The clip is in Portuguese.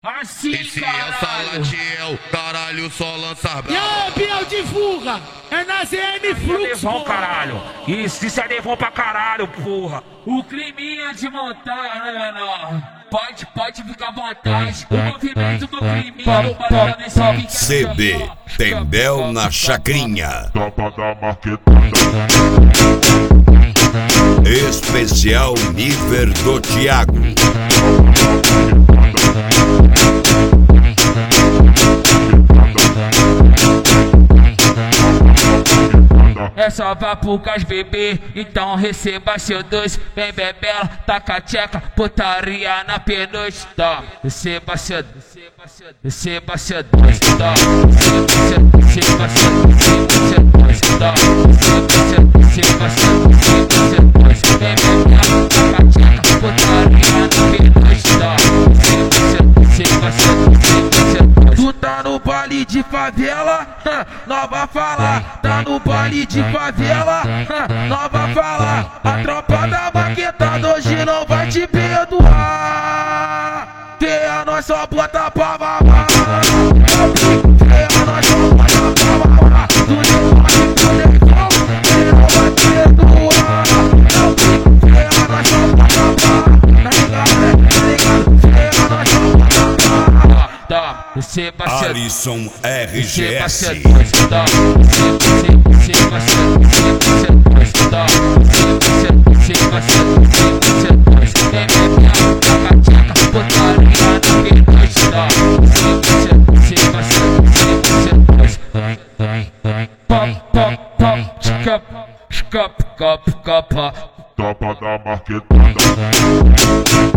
Assim, E se caralho. eu salatiel, caralho, só lança E brava. aí, Biel, divulga! É na ZN Fluxo, Devon, caralho. Isso é Devon pra caralho, porra. O climinha de montanha, né, menor? Pode ficar à vontade. O movimento do climinha, o barulho nesse beat. CB Tembel na Chacrinha. Tropa da Marquetada. Especial Niver do Thiago. É só vá pro gás, bebê, então receba seu doce. Vem bebela, taca tcheca, putaria na penúltima. Toma, receba seu doce, receba seu doce. Toma, receba seu doce. Toma, receba seu doce. Vem bebela, taca tcheca, putaria na penúltima. Receba seu doce. Tu tá no baile de favela, nova fala. Tá no baile de favela, nova fala. A tropa da Marquetada hoje não vai te perdoar. Feia, nós só bota pra mamar. Feia, nós só bota pra mamar. Tu não vai te legal, feia, não vai te perdoar. Feia, nós só bota pra mamar. Tá ligado? Feia, nós só bota pra mamar. Receba seu Alisson RGS. Tropa da Marquetada.